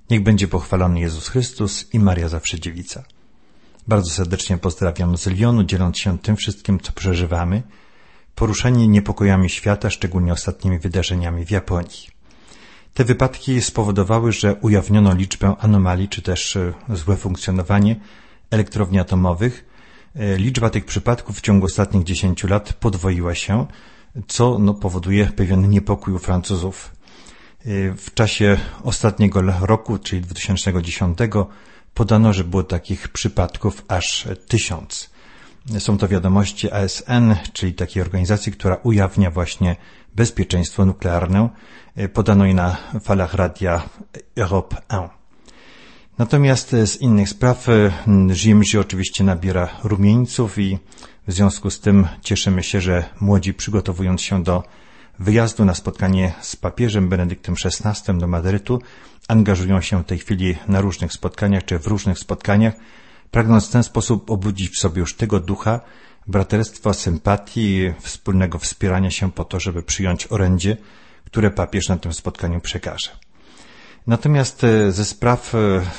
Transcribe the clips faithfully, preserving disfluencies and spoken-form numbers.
Niech będzie pochwalony Jezus Chrystus i Maria Zawsze Dziewica. Bardzo serdecznie pozdrawiam z Lyonu, dzieląc się tym wszystkim, co przeżywamy, poruszeni niepokojami świata, szczególnie ostatnimi wydarzeniami w Japonii. Te wypadki spowodowały, że ujawniono liczbę anomalii, czy też złe funkcjonowanie elektrowni atomowych. Liczba tych przypadków w ciągu ostatnich dziesięciu lat podwoiła się, co no, powoduje pewien niepokój u Francuzów. W czasie ostatniego roku, czyli dwa tysiące dziesiątego, podano, że było takich przypadków aż tysiąc. Są to wiadomości A S N, czyli takiej organizacji, która ujawnia właśnie bezpieczeństwo nuklearne. Podano je na falach radia Europe jeden. Natomiast z innych spraw Rzym oczywiście nabiera rumieńców i w związku z tym cieszymy się, że młodzi, przygotowując się do wyjazdu na spotkanie z papieżem Benedyktem szesnastym do Madrytu, angażują się w tej chwili na różnych spotkaniach czy w różnych spotkaniach, pragnąc w ten sposób obudzić w sobie już tego ducha braterstwa, sympatii, wspólnego wspierania się po to, żeby przyjąć orędzie, które papież na tym spotkaniu przekaże. Natomiast ze spraw,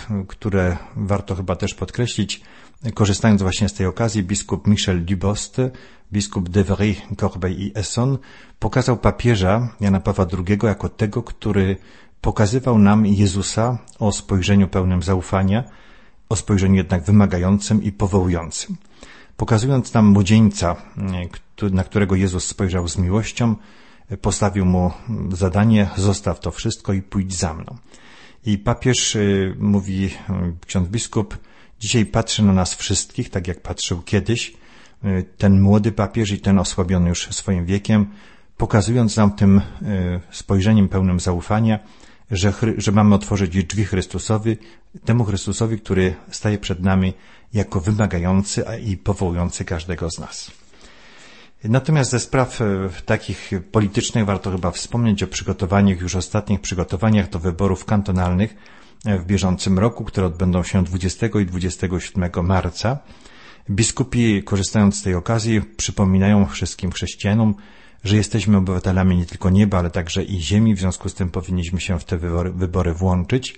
które warto chyba też podkreślić, korzystając właśnie z tej okazji, biskup Michel Dubost, biskup d'Evry, Corbeil i Essonne, pokazał papieża Jana Pawła drugiego jako tego, który pokazywał nam Jezusa o spojrzeniu pełnym zaufania, o spojrzeniu jednak wymagającym i powołującym. Pokazując nam młodzieńca, na którego Jezus spojrzał z miłością, postawił mu zadanie: zostaw to wszystko i pójdź za mną. I papież, mówi ksiądz biskup, dzisiaj patrzy na nas wszystkich, tak jak patrzył kiedyś, ten młody papież i ten osłabiony już swoim wiekiem, pokazując nam tym spojrzeniem pełnym zaufania, że, że mamy otworzyć drzwi Chrystusowi, temu Chrystusowi, który staje przed nami jako wymagający i powołujący każdego z nas. Natomiast ze spraw takich politycznych warto chyba wspomnieć o przygotowaniach, już ostatnich przygotowaniach do wyborów kantonalnych w bieżącym roku, które odbędą się dwudziestego i dwudziestego siódmego marca. Biskupi, korzystając z tej okazji, przypominają wszystkim chrześcijanom, że jesteśmy obywatelami nie tylko nieba, ale także i ziemi, w związku z tym powinniśmy się w te wybory, wybory włączyć.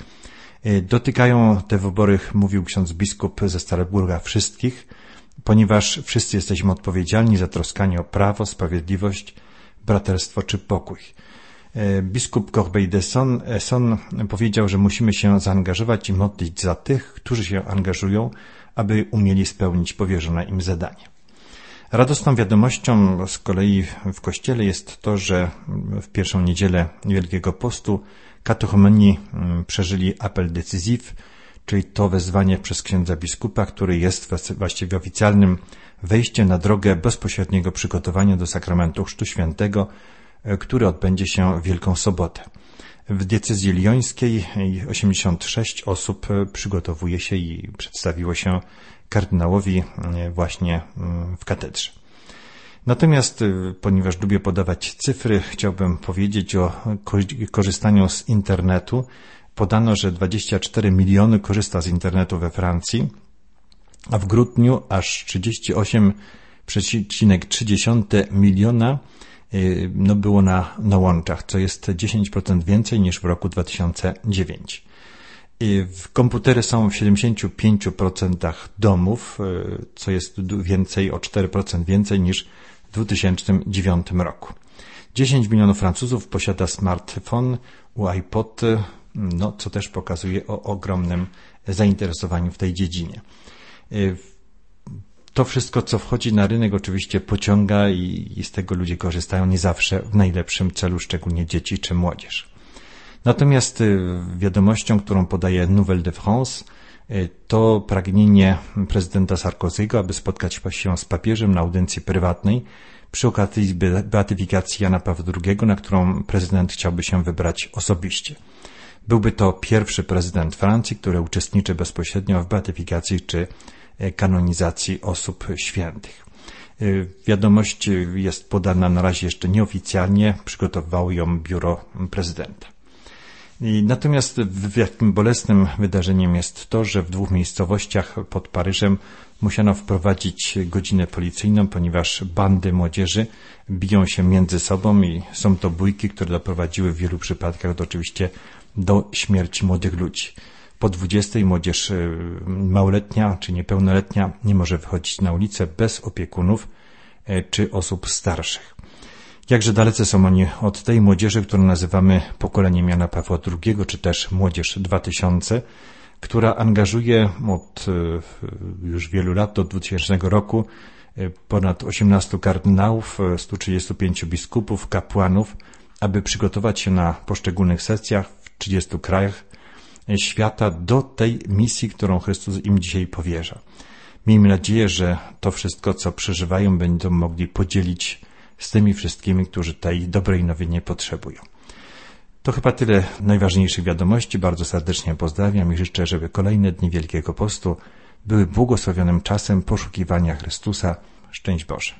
Dotykają te wybory, mówił ksiądz biskup ze Starego wszystkich, ponieważ wszyscy jesteśmy odpowiedzialni za troskanie o prawo, sprawiedliwość, braterstwo czy pokój. Biskup Corbeil d'Essonne powiedział, że musimy się zaangażować i modlić za tych, którzy się angażują, aby umieli spełnić powierzone im zadanie. Radosną wiadomością z kolei w Kościele jest to, że w pierwszą niedzielę Wielkiego Postu katechumeni przeżyli apel decyzyw, czyli to wezwanie przez księdza biskupa, który jest właściwie oficjalnym wejściem na drogę bezpośredniego przygotowania do sakramentu Chrztu Świętego, który odbędzie się w Wielką Sobotę. W diecezji lyońskiej osiemdziesiąt sześć osób przygotowuje się i przedstawiło się kardynałowi właśnie w katedrze. Natomiast, ponieważ lubię podawać cyfry, chciałbym powiedzieć o korzystaniu z internetu. Podano, że dwadzieścia cztery miliony korzysta z internetu we Francji, a w grudniu aż trzydzieści osiem przecinek trzy miliona no było na, na łączach, co jest dziesięć procent więcej niż w roku dwa tysiące dziewiątym. Komputery są w siedemdziesięciu pięciu procentach domów, co jest więcej, o cztery procent więcej niż w dwa tysiące dziewiątym roku. dziesięć milionów Francuzów posiada smartfon, iPod, no, co też pokazuje o ogromnym zainteresowaniu w tej dziedzinie. To wszystko, co wchodzi na rynek, oczywiście pociąga i, i z tego ludzie korzystają nie zawsze w najlepszym celu, szczególnie dzieci czy młodzież. Natomiast wiadomością, którą podaje Nouvelle de France, to pragnienie prezydenta Sarkozy'ego, aby spotkać się z papieżem na audiencji prywatnej przy okazji beatyfikacji Jana Pawła drugiego, na którą prezydent chciałby się wybrać osobiście. Byłby to pierwszy prezydent Francji, który uczestniczy bezpośrednio w beatyfikacji czy kanonizacji osób świętych. Wiadomość jest podana na razie jeszcze nieoficjalnie, przygotowywało ją biuro prezydenta. Natomiast wielkim bolesnym wydarzeniem jest to, że w dwóch miejscowościach pod Paryżem musiano wprowadzić godzinę policyjną, ponieważ bandy młodzieży biją się między sobą i są to bójki, które doprowadziły w wielu przypadkach do oczywiście do śmierci młodych ludzi. Po dwudziestej młodzież małoletnia czy niepełnoletnia nie może wychodzić na ulicę bez opiekunów czy osób starszych. Jakże dalece są oni od tej młodzieży, którą nazywamy pokoleniem Jana Pawła drugiego, czy też Młodzież dwa tysiące, która angażuje od już wielu lat, do dwutysięcznego roku, ponad osiemnastu kardynałów, stu trzydziestu pięciu biskupów, kapłanów, aby przygotować się na poszczególnych sesjach w trzydziestu krajach świata do tej misji, którą Chrystus im dzisiaj powierza. Miejmy nadzieję, że to wszystko, co przeżywają, będą mogli podzielić z tymi wszystkimi, którzy tej dobrej nowiny potrzebują. To chyba tyle najważniejszych wiadomości. Bardzo serdecznie pozdrawiam i życzę, żeby kolejne dni Wielkiego Postu były błogosławionym czasem poszukiwania Chrystusa. Szczęść Boże.